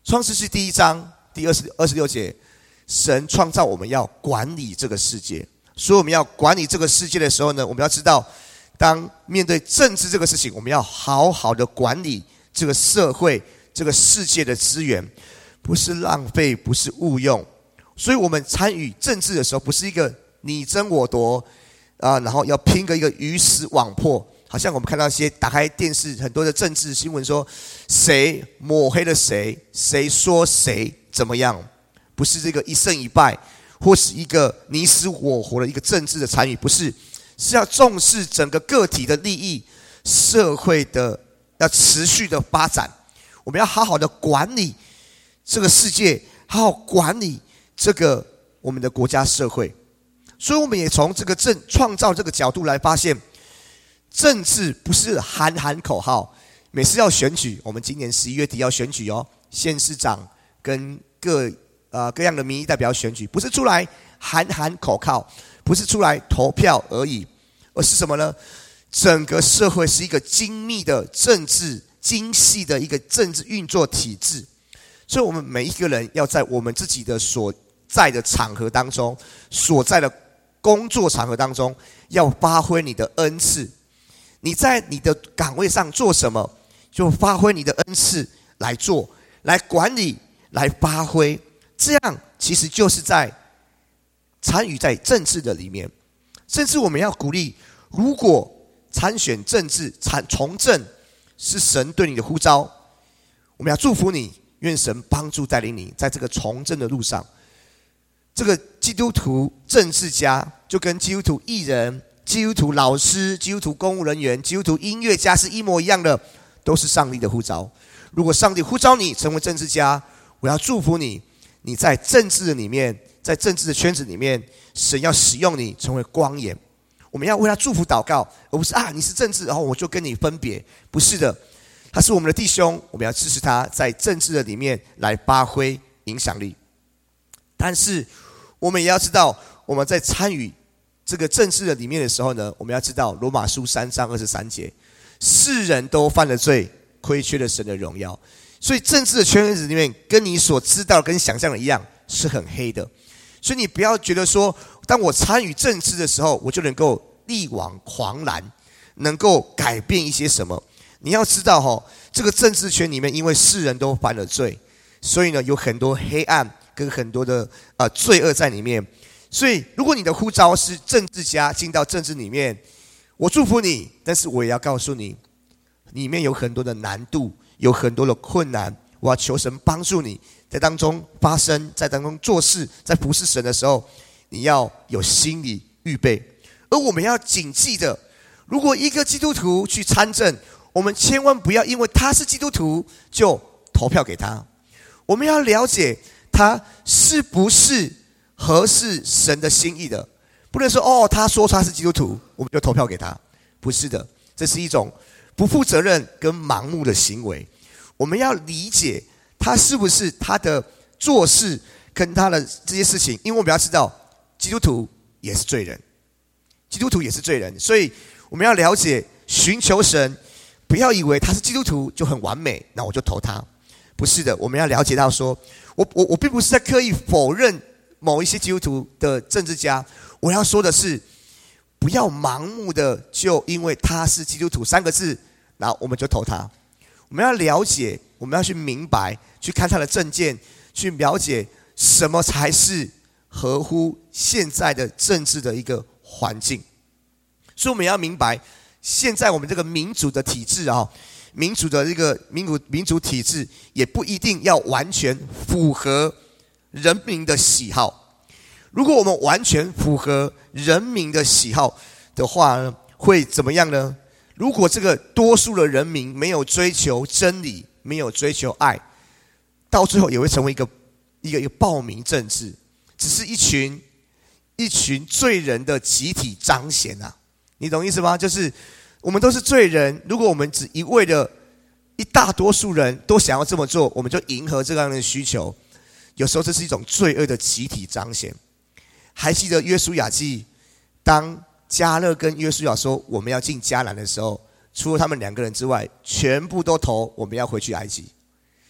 创世纪第1章第26节，神创造我们要管理这个世界，所以我们要管理这个世界的时候呢，我们要知道，当面对政治这个事情，我们要好好的管理这个社会、这个世界的资源，不是浪费，不是误用。所以我们参与政治的时候，不是一个你争我夺然后要拼一个鱼死网破。好像我们看到一些打开电视很多的政治新闻说谁抹黑了谁，谁说谁怎么样，不是这个一胜一败，或是一个你死我活的一个政治的参与，不是，是要重视整个个体的利益，社会的要持续的发展。我们要好好的管理这个世界，好好管理这个我们的国家社会。所以我们也从这个创造这个角度来发现，政治不是喊口号。每次要选举，我们今年11月底要选举哦，县市长跟各样的民意代表选举，不是出来喊口号，不是出来投票而已，而是什么呢？整个社会是一个精密的政治、精细的一个政治运作体制。所以我们每一个人要在我们自己的所在的场合当中，所在的工作场合当中，要发挥你的恩赐。你在你的岗位上做什么，就发挥你的恩赐来做，来管理，来发挥。这样其实就是在参与在政治的里面。甚至我们要鼓励，如果参选政治、从政是神对你的呼召，我们要祝福你，愿神帮助带领你在这个从政的路上。这个基督徒政治家就跟基督徒艺人、基督徒老师、基督徒公务人员、基督徒音乐家是一模一样的，都是上帝的呼召。如果上帝呼召你成为政治家，我要祝福你，你在政治的里面，在政治的圈子里面，神要使用你成为光眼。我们要为他祝福祷告，而不是你是政治，然后我就跟你分别。不是的，他是我们的弟兄，我们要支持他在政治的里面来发挥影响力。但是我们也要知道，我们在参与这个政治的里面的时候呢，我们要知道罗马书3章23节，世人都犯了罪，亏缺了神的荣耀。所以政治的圈子里面，跟你所知道跟想象的一样，是很黑的。所以你不要觉得说，当我参与政治的时候，我就能够力挽狂澜，能够改变一些什么。你要知道这个政治圈里面，因为世人都犯了罪，所以呢有很多黑暗跟很多的罪恶在里面。所以如果你的呼召是政治家，进到政治里面，我祝福你，但是我也要告诉你，里面有很多的难度，有很多的困难，我要求神帮助你在当中发生，在当中做事，在服侍神的时候，你要有心理预备。而我们要谨记的，如果一个基督徒去参政，我们千万不要因为他是基督徒就投票给他。我们要了解他是不是合适神的心意的，不能说他说他是基督徒，我们就投票给他。不是的，这是一种不负责任跟盲目的行为。我们要理解他是不是他的做事跟他的这些事情，因为我们要知道基督徒也是罪人，基督徒也是罪人，所以我们要了解寻求神，不要以为他是基督徒就很完美，那我就投他。不是的，我们要了解到说，我并不是在刻意否认某一些基督徒的政治家，我要说的是，不要盲目的就因为他是基督徒3个字，然后我们就投他。我们要了解，我们要去明白，去看他的政见，去了解什么才是合乎现在的政治的一个环境。所以我们要明白，现在我们这个民主的体制民主的这个民主体制也不一定要完全符合人民的喜好。如果我们完全符合人民的喜好的话呢，会怎么样呢？如果这个多数的人民没有追求真理，没有追求爱，到最后也会成为一个暴民政治，只是一群罪人的集体彰显啊！你懂意思吗？就是我们都是罪人，如果我们只一味的一大多数人都想要这么做，我们就迎合这样的需求。有时候这是一种罪恶的集体彰显。还记得约书亚记，当迦勒跟约书亚说我们要进迦南的时候，除了他们2个人之外，全部都投我们要回去埃及。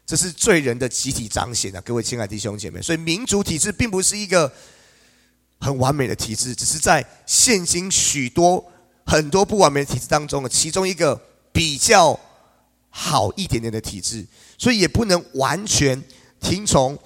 这是罪人的集体彰显啊，各位亲爱的弟兄姐妹。所以民主体制并不是一个很完美的体制，只是在现今很多不完美的体制当中的其中一个比较好一点点的体制，所以也不能完全听从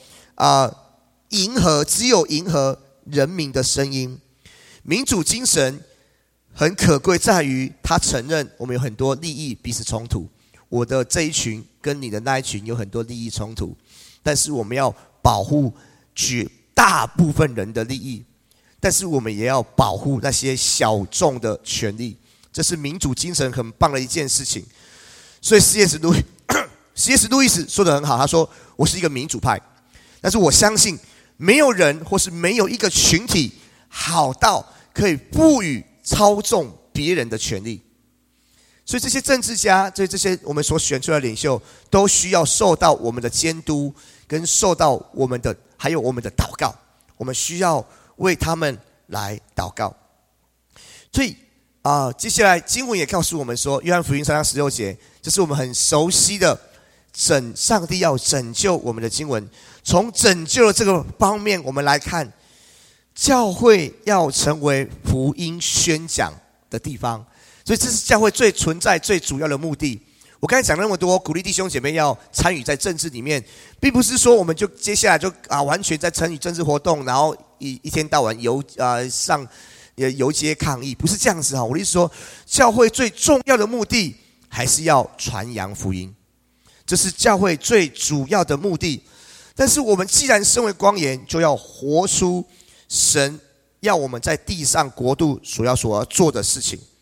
只有迎合人民的声音。民主精神很可贵，在于他承认我们有很多利益彼此冲突，我的这一群跟你的那一群有很多利益冲突，但是我们要保护绝大部分人的利益，但是我们也要保护那些小众的权利，这是民主精神很棒的一件事情。所以C.S. 路易斯说得很好，他说我是一个民主派，但是我相信没有人或是没有一个群体好到可以赋予操纵别人的权利。所以这些政治家，这些我们所选出来的领袖，都需要受到我们的监督，跟受到还有我们的祷告。我们需要为他们来祷告。所以接下来经文也告诉我们说，约翰福音3章16节，这是我们很熟悉的上帝要拯救我们的经文。从拯救的这个方面，我们来看，教会要成为福音宣讲的地方。所以这是教会存在最主要的目的。我刚才讲那么多，鼓励弟兄姐妹要参与在政治里面，并不是说我们就接下来就完全在参与政治活动，然后一天到晚上游街抗议，不是这样子。我的意思说，教会最重要的目的还是要传扬福音，这是教会最主要的目的。但是我们既然身为光盐，就要活出神要我们在地上国度所要做的事情。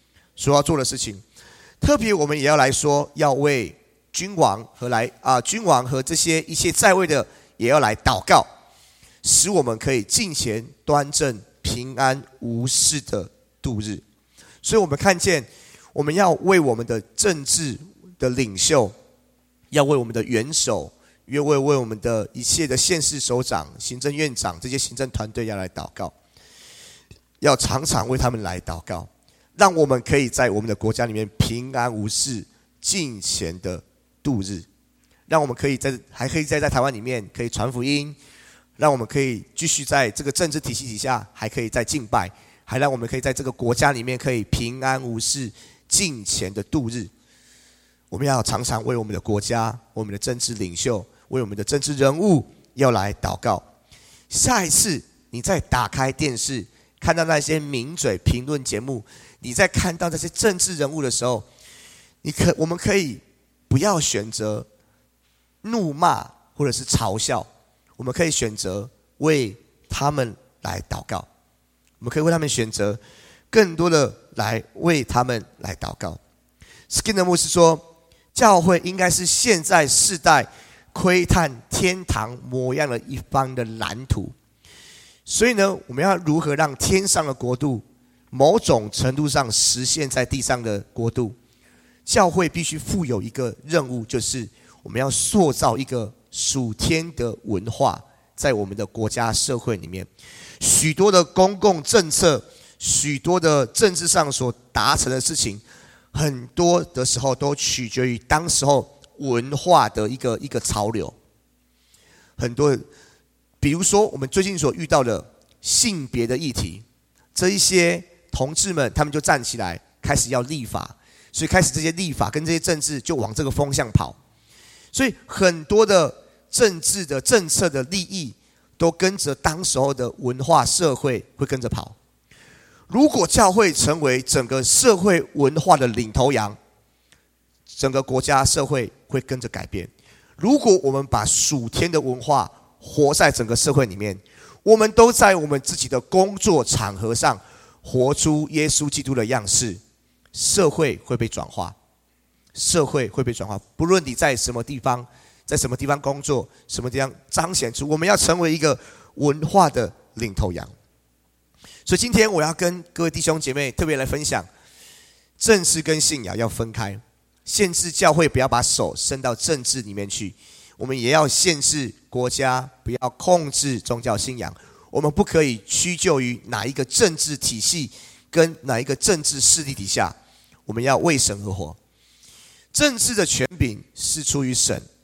特别我们也要来说，要为君王和这些一切在位的也要来祷告，使我们可以敬虔端正、平安无事的度日。所以我们看见，我们要为我们的政治的领袖，要为我们的元首，为我们的一切的县市首长、行政院长这些行政团队要来祷告，要常常为他们来祷告，让我们可以在我们的国家里面平安无事、敬虔的度日，让我们还可以在台湾里面可以传福音，让我们可以继续在这个政治体系底下还可以再敬拜，还让我们可以在这个国家里面可以平安无事、敬虔的度日。我们要常常为我们的国家、我们的政治领袖、为我们的政治人物要来祷告。下一次你再打开电视，看到那些名嘴评论节目，你在看到这些政治人物的时候，我们可以不要选择怒骂或者是嘲笑，我们可以选择为他们来祷告。我们可以为他们选择更多的来为他们来祷告。Skinner 牧师说，教会应该是现在世代窥探天堂模样的一方的蓝图。所以呢，我们要如何让天上的国度某种程度上实现在地上的国度？教会必须负有一个任务，就是我们要塑造一个属天的文化，在我们的国家社会里面。许多的公共政策，许多的政治上所达成的事情，很多的时候都取决于当时候文化的一个潮流。很多比如说我们最近所遇到的性别的议题，这一些同志们他们就站起来开始要立法，所以开始这些立法跟这些政治就往这个风向跑。所以很多的政治的政策的利益都跟着当时候的文化社会会跟着跑。如果教会成为整个社会文化的领头羊，整个国家社会会跟着改变。如果我们把属天的文化活在整个社会里面，我们都在我们自己的工作场合上活出耶稣基督的样式，社会会被转化。社会会被转化，不论你在什么地方工作，什么地方彰显出我们要成为一个文化的领头羊。所以今天我要跟各位弟兄姐妹特别来分享，政治跟信仰要分开，限制教会不要把手伸到政治里面去，我们也要限制国家不要控制宗教信仰。我们不可以屈就于哪一个政治体系跟哪一个政治势力底下，我们要为神而活。政治的权柄是出于神，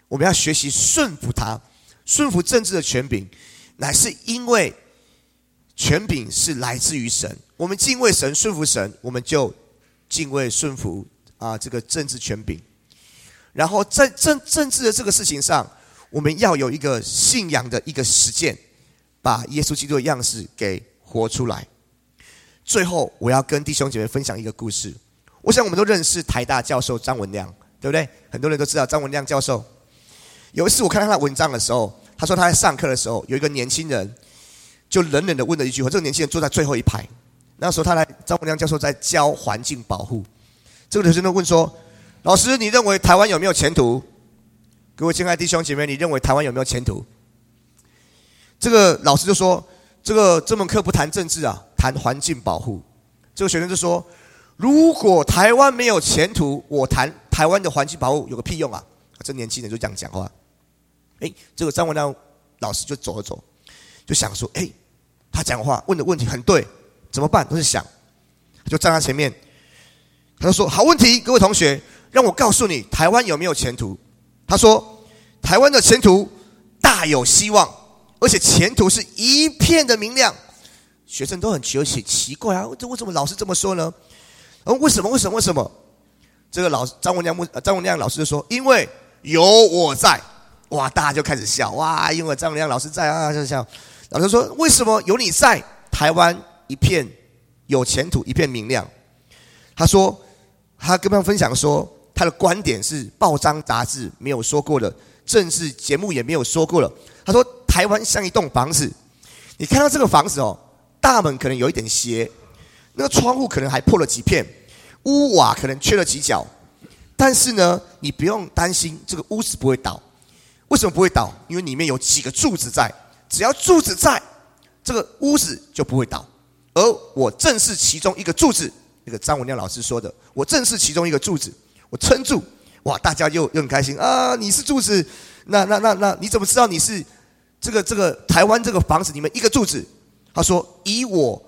我们要学习顺服他，顺服政治的权柄，乃是因为权柄是来自于神。我们敬畏神，顺服神，我们就敬畏顺服这个政治权柄。然后在政治的这个事情上，我们要有一个信仰的一个实践，把耶稣基督的样式给活出来。最后我要跟弟兄姐妹分享一个故事。我想我们都认识台大教授张文亮，对不对？很多人都知道张文亮教授。有一次我看到他的文章的时候，他说他在上课的时候，有一个年轻人就冷冷的问了一句话，这个年轻人坐在最后一排，那时候张文亮教授在教环境保护。这个学生就问说，老师，你认为台湾有没有前途？各位亲爱的弟兄姐妹，你认为台湾有没有前途？这个老师就说，这门课不谈政治谈环境保护。这个学生就说，如果台湾没有前途，我谈台湾的环境保护有个屁用啊！这年轻人就这样讲话。这个张文亮老师就走了走，就想说，他讲话问的问题很对，怎么办？都是想，就站在前面，他就说，好问题，各位同学，让我告诉你，台湾有没有前途？他说，台湾的前途大有希望，而且前途是一片的明亮。学生都很奇怪啊，为什么老师这么说呢？为什么？这个张文亮老师就说，因为有我在。哇，大家就开始笑，哇，因为张文亮老师在就笑。老师说，为什么有你在，台湾一片有前途，一片明亮？他说，他跟他们分享说，他的观点是报章杂志没有说过的，政治节目也没有说过了。他说，台湾像一栋房子，你看到这个房子大门可能有一点斜，那个窗户可能还破了几片，屋瓦可能缺了几角，但是呢，你不用担心这个屋子不会倒。为什么不会倒？因为里面有几个柱子在，只要柱子在，这个屋子就不会倒。而我正是其中一个柱子，那个张文亮老师说的，我正是其中一个柱子，我撑住。哇，大家又很开心啊！你是柱子，那你怎么知道你是这个台湾这个房子里面一个柱子？他说，以我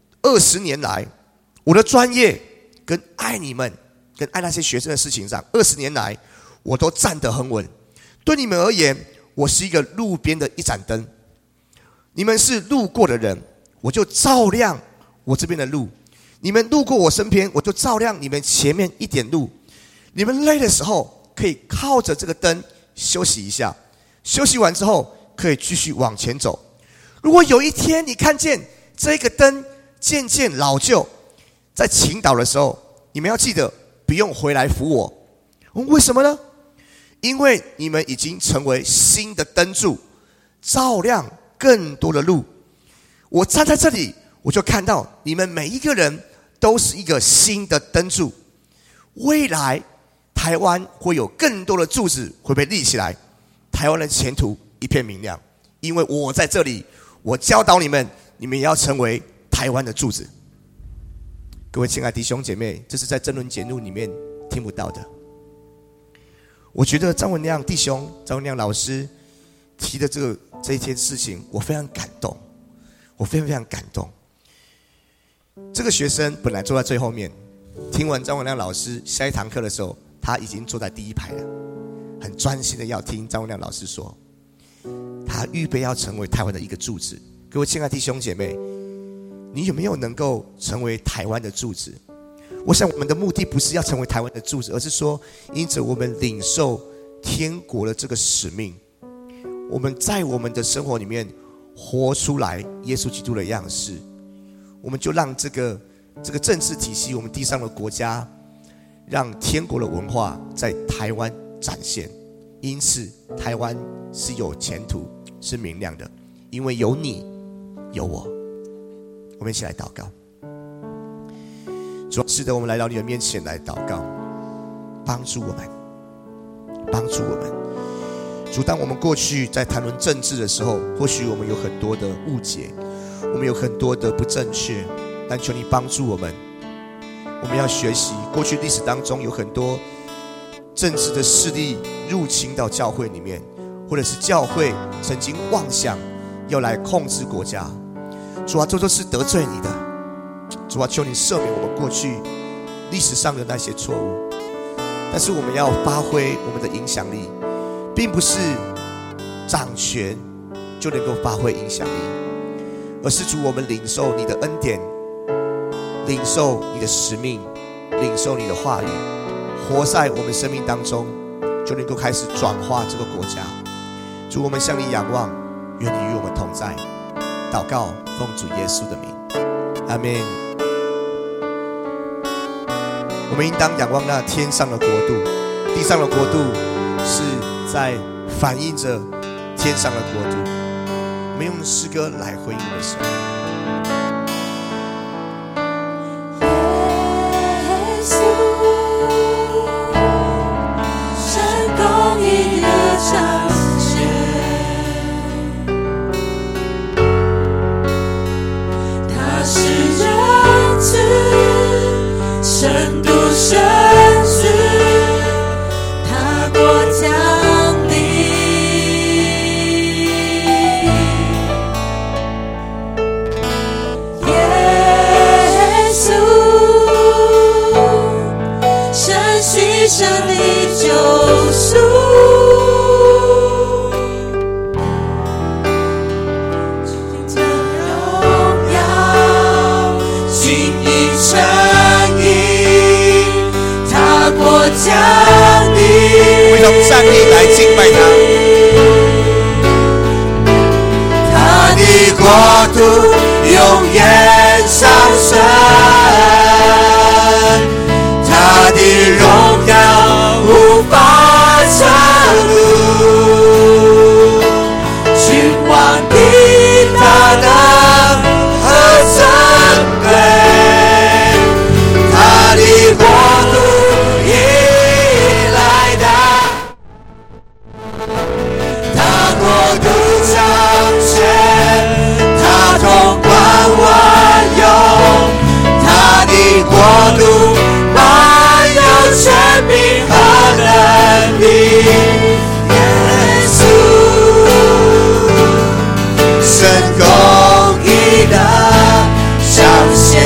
20年来我的专业跟爱你们跟爱那些学生的事情上，20年来我都站得很稳。对你们而言，我是一个路边的一盏灯，你们是路过的人，我就照亮我这边的路；你们路过我身边，我就照亮你们前面一点路。你们累的时候，可以靠着这个灯休息一下，休息完之后可以继续往前走。如果有一天你看见这个灯渐渐老旧，在倾倒的时候，你们要记得不用回来扶我。为什么呢？因为你们已经成为新的灯柱，照亮更多的路。我站在这里，我就看到你们每一个人都是一个新的灯柱。未来台湾会有更多的柱子会被立起来，台湾的前途一片明亮。因为我在这里，我教导你们，你们也要成为台湾的柱子。各位亲爱的弟兄姐妹，这是在争论节目里面听不到的。我觉得张文亮弟兄、张文亮老师提的这一件事情，我非常感动，我非常感动。这个学生本来坐在最后面，听完张文亮老师下一堂课的时候，他已经坐在第一排了，很专心的要听张文亮老师说，他预备要成为台湾的一个柱子。各位亲爱的弟兄姐妹，你有没有能够成为台湾的柱子？我想我们的目的不是要成为台湾的柱子，而是说因着我们领受天国的这个使命，我们在我们的生活里面活出来耶稣基督的样式，我们就让这个政治体系，我们地上的国家，让天国的文化在台湾展现。因此台湾是有前途，是明亮的，因为有你有我。我们一起来祷告。主，是的，我们来到你的面前来祷告，帮助我们。主，当我们过去在谈论政治的时候，或许我们有很多的误解，我们有很多的不正确，但求你帮助我们。我们要学习过去历史当中有很多政治的势力入侵到教会里面，或者是教会曾经妄想要来控制国家。主啊，这都是得罪你的。主啊，求你赦免我们过去历史上的那些错误，但是我们要发挥我们的影响力， 并不是掌权就能够发挥影响力，而是主我们领受你的恩典，领受你的使命，领受你的话语，活在我们生命当中，就能够开始转化这个国家。主，我们向你仰望，愿你与我们同在。祷告，奉主耶稣的名，阿们。我们应当仰望那天上的国度，地上的国度是在反映着天上的国度。我们用诗歌来回应我们的神。 耶稣，神公义的彰显，他是仁慈，深度深知，他国降临。耶稣，神牺牲的救赎，这荣耀尽已成意，他国降临。 我们用站立来敬拜他。 他的国度永远长存，他的荣耀无法测度，君王的大能和尊贵，他的国度已来到，他国度掌权，他统管万有，他的国度满有权柄和能力。耶稣，神公义的彰显。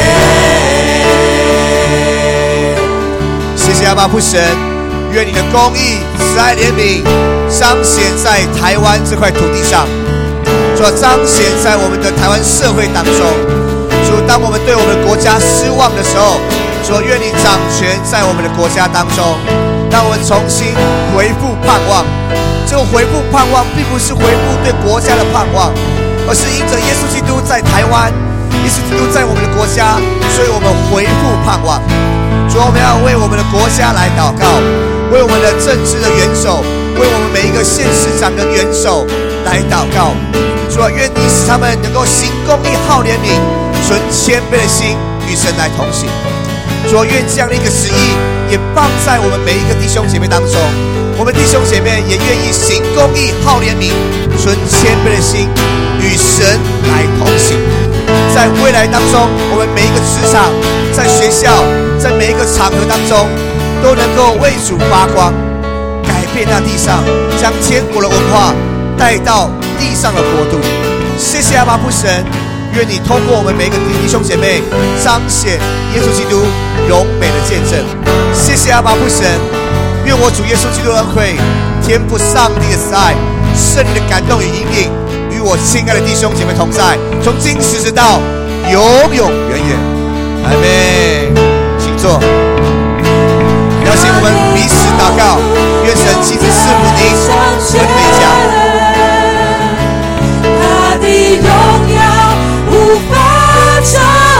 谢谢阿爸父神，愿你的公义、慈爱、怜悯彰显在台湾这块土地上，主，彰显在我们的台湾社会当中。主，当我们对我们的国家失望的时候，主，愿你掌权在我们的国家当中，让我们重新回复盼望。这个回复盼望并不是回复对国家的盼望，而是因着耶稣基督在台湾，耶稣基督在我们的国家，所以我们回复盼望。主，我们要为我们的国家来祷告，为我们的政治的元首，为我们每一个县市长的元首来祷告。主啊，愿你使他们能够行公义、好怜悯、存谦卑的心，与神来同行。主啊，愿这样的一个旨意也放在我们每一个弟兄姐妹当中，我们弟兄姐妹也愿意行公义、好怜悯、存谦卑的心，与神来同行。在未来当中，我们每一个职场、在学校、在每一个场合当中，都能够为主发光，改变那地上，将天国的文化带到地上的国度。谢谢阿爸父神，愿你通过我们每一个弟兄姐妹彰显耶稣基督荣美的见证。谢谢阿爸父神，愿我主耶稣基督的恩惠、天父上帝的慈爱、圣灵的感动与引领，与我亲爱的弟兄姐妹同在，从今时直到永永远远。阿们。请坐。邀请我们彼此祷告，愿神亲自赐福您和你们一家。 他的荣耀无法测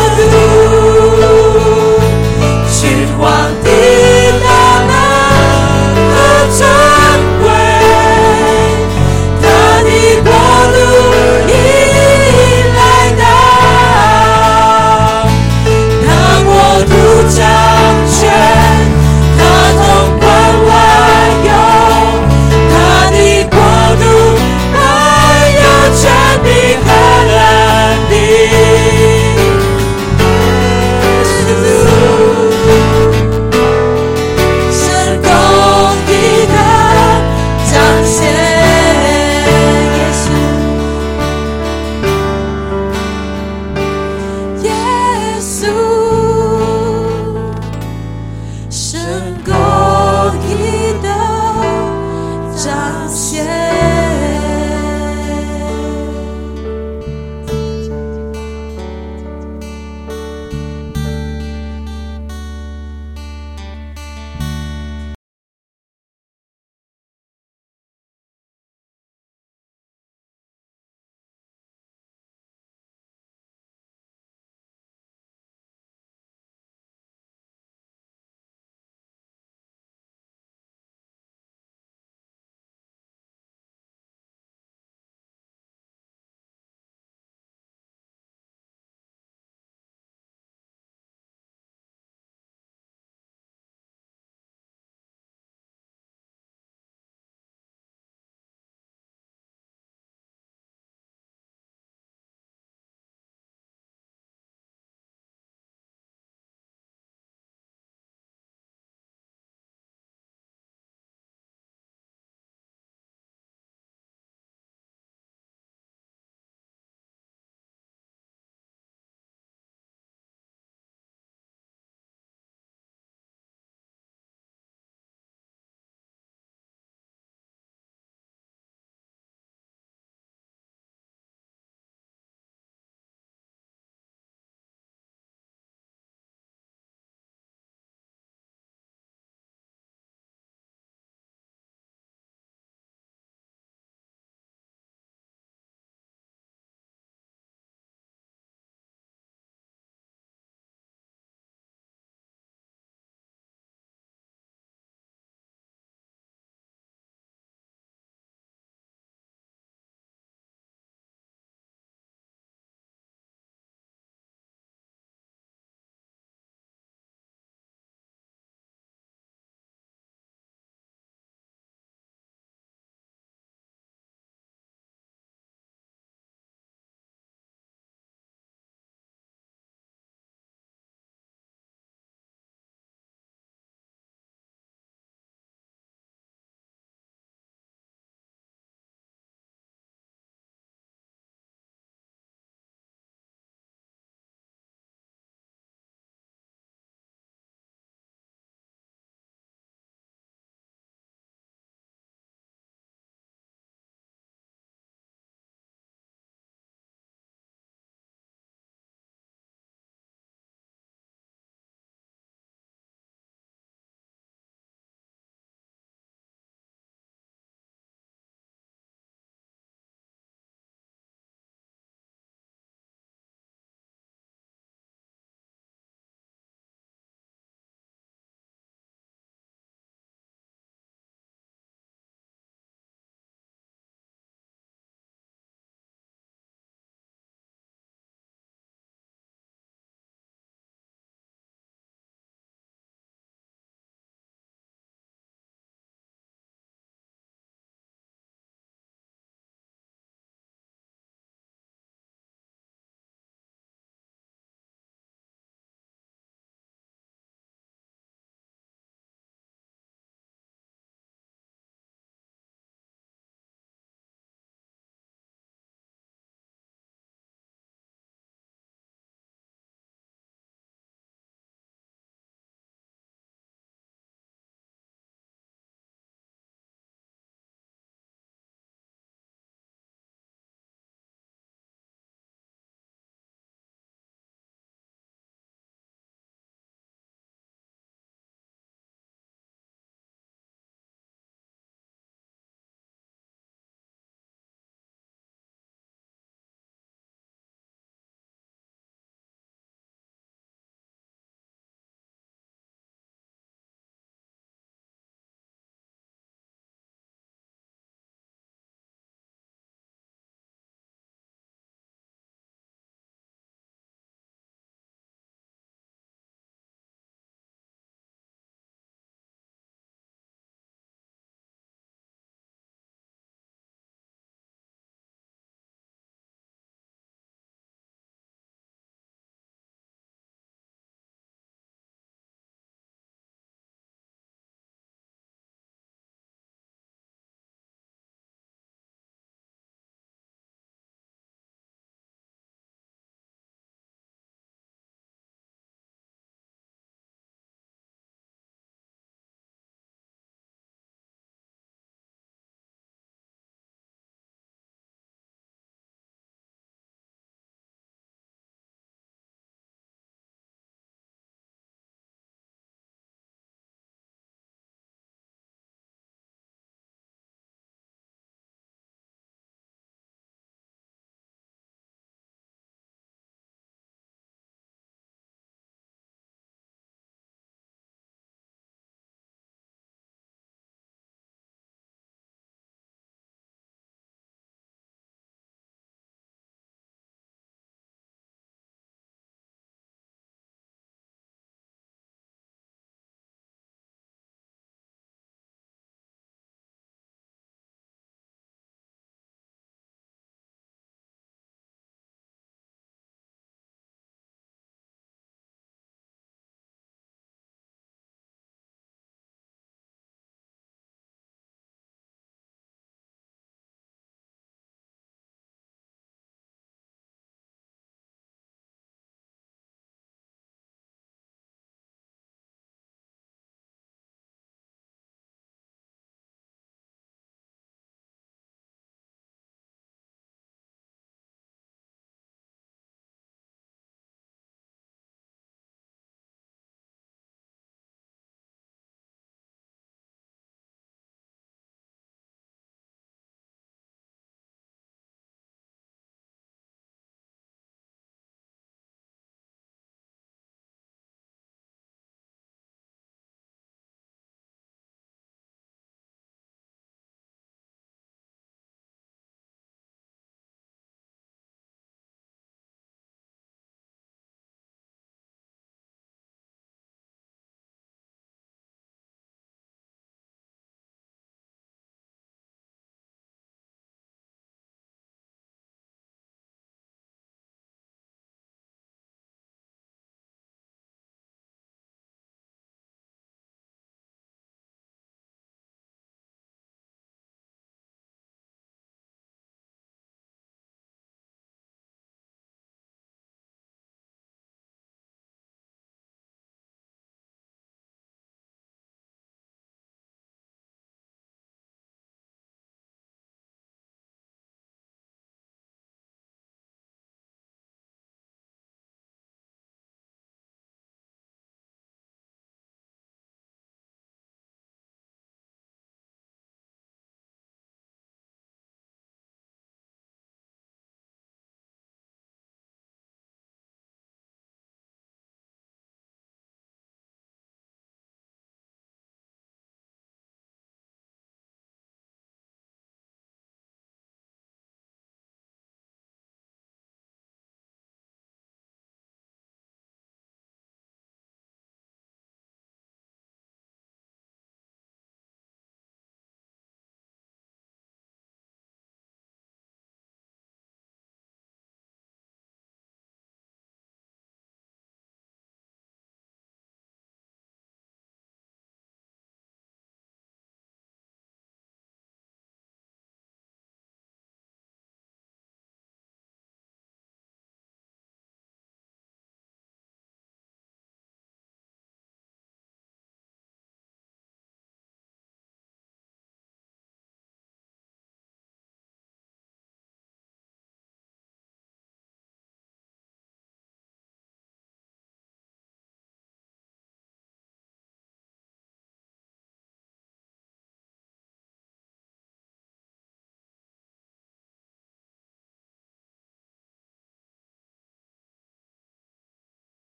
度，君王的大能和尊贵，他的国度已来到，他国度掌权，他统管万有，他的国度满有权柄和能力。神公义的彰显，耶稣，耶稣，神公